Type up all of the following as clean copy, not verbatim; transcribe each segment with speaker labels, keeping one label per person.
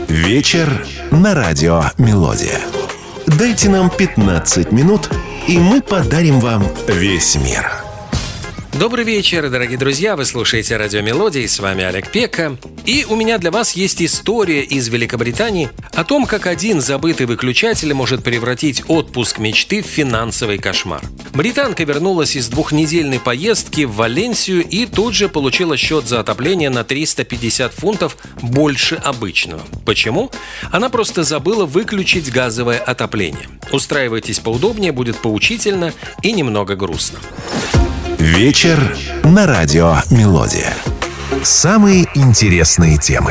Speaker 1: Вечер на радио «Мелодия». Дайте нам 15 минут, и мы подарим вам весь мир.
Speaker 2: Добрый вечер, дорогие друзья. Вы слушаете радио «Мелодия», с вами Олег Пека. И у меня для вас есть история из Великобритании о том, как один забытый выключатель может превратить отпуск мечты в финансовый кошмар. Британка вернулась из двухнедельной поездки в Валенсию и тут же получила счет за отопление на 350 фунтов больше обычного. Почему? Она просто забыла выключить газовое отопление. Устраивайтесь поудобнее, будет поучительно и немного грустно.
Speaker 1: Вечер на радио «Мелодия». Самые интересные темы.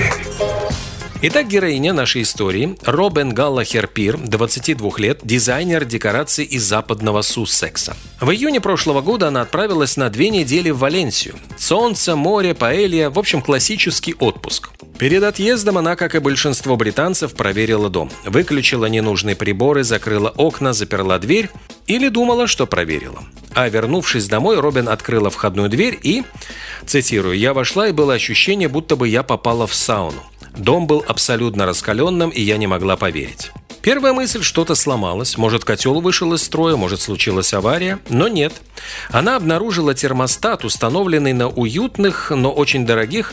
Speaker 2: Итак, героиня нашей истории – Робин Галлахер Пир, 22 лет, дизайнер декораций из западного Суссекса. В июне прошлого года она отправилась на 2 недели в Валенсию. Солнце, море, паэлья – в общем, классический отпуск. Перед отъездом она, как и большинство британцев, проверила дом. Выключила ненужные приборы, закрыла окна, заперла дверь или думала, что проверила. А вернувшись домой, Робин открыла входную дверь и, цитирую, «Я вошла, и было ощущение, будто бы я попала в сауну. Дом был абсолютно раскаленным, и я не могла поверить». Первая мысль – что-то сломалось, может, котел вышел из строя, может, случилась авария, но нет. Она обнаружила термостат, установленный на уютных, но очень дорогих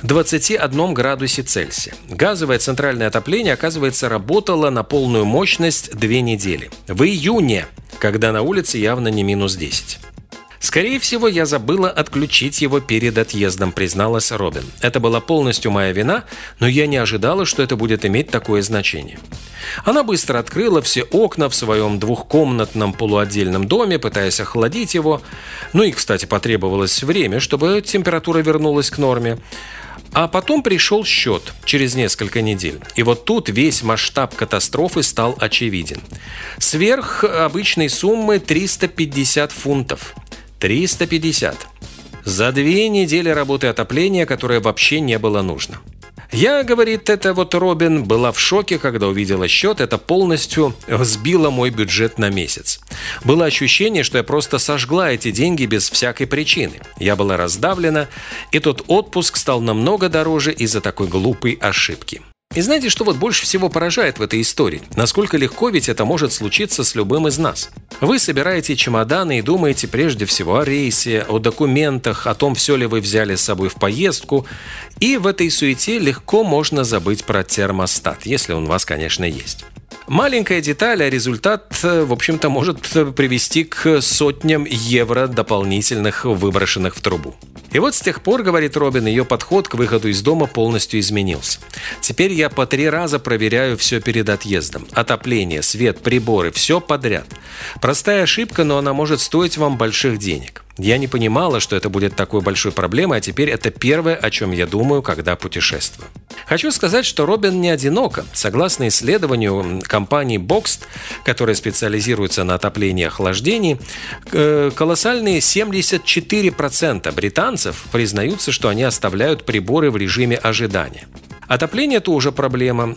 Speaker 2: 21 градусе Цельсия. Газовое центральное отопление, оказывается, работало на полную мощность 2 недели. В июне, когда на улице явно не минус 10. «Скорее всего, я забыла отключить его перед отъездом», призналась Робин. «Это была полностью моя вина, но я не ожидала, что это будет иметь такое значение». Она быстро открыла все окна в своем двухкомнатном полуотдельном доме, пытаясь охладить его. Ну и, кстати, потребовалось время, чтобы температура вернулась к норме. А потом пришел счет через несколько недель. И вот тут весь масштаб катастрофы стал очевиден. Сверх обычной суммы 350 фунтов. 350. За 2 недели работы отопления, которое вообще не было нужно. Я, говорит, Робин, была в шоке, когда увидела счет. Это полностью сбило мой бюджет на месяц. Было ощущение, что я просто сожгла эти деньги без всякой причины. Я была раздавлена, и тот отпуск стал намного дороже из-за такой глупой ошибки. И знаете, что вот больше всего поражает в этой истории? Насколько легко ведь это может случиться с любым из нас. Вы собираете чемоданы и думаете прежде всего о рейсе, о документах, о том, все ли вы взяли с собой в поездку. И в этой суете легко можно забыть про термостат, если он у вас, конечно, есть. Маленькая деталь, а результат, в общем-то, может привести к сотням евро дополнительных, выброшенных в трубу. И вот с тех пор, говорит Робин, ее подход к выходу из дома полностью изменился. Теперь я по 3 раза проверяю все перед отъездом. Отопление, свет, приборы, все подряд. Простая ошибка, но она может стоить вам больших денег. Я не понимала, что это будет такой большой проблемой, а теперь это первое, о чем я думаю, когда путешествую. Хочу сказать, что Робин не одинока. Согласно исследованию компании Boxt, которая специализируется на отоплении и охлаждении, колоссальные 74% британцев признаются, что они оставляют приборы в режиме ожидания. Отопление – это уже проблема.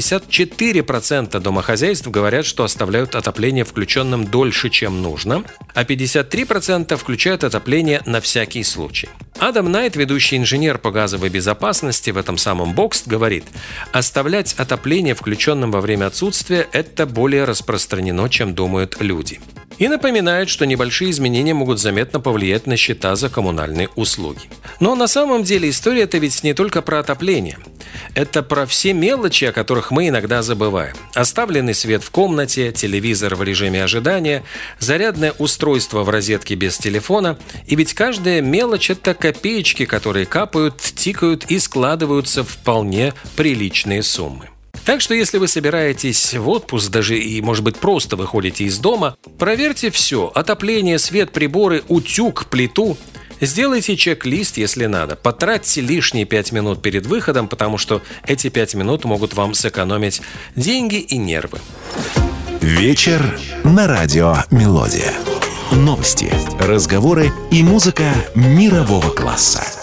Speaker 2: 64% домохозяйств говорят, что оставляют отопление включенным дольше, чем нужно, а 53% включают отопление на всякий случай. Адам Найт, ведущий инженер по газовой безопасности в этом самом Boxt, говорит, оставлять отопление включенным во время отсутствия – это более распространено, чем думают люди. И напоминает, что небольшие изменения могут заметно повлиять на счета за коммунальные услуги. Но на самом деле история это ведь не только про отопление. Это про все мелочи, о которых мы иногда забываем. Оставленный свет в комнате, телевизор в режиме ожидания, зарядное устройство в розетке без телефона. И ведь каждая мелочь – это копеечки, которые капают, тикают и складываются в вполне приличные суммы. Так что если вы собираетесь в отпуск, даже и, может быть, просто выходите из дома, проверьте все – отопление, свет, приборы, утюг, плиту. Сделайте чек-лист, если надо. Потратьте лишние 5 минут перед выходом, потому что эти 5 минут могут вам сэкономить деньги и нервы.
Speaker 1: Вечер на радио «Мелодия». Новости, разговоры и музыка мирового класса.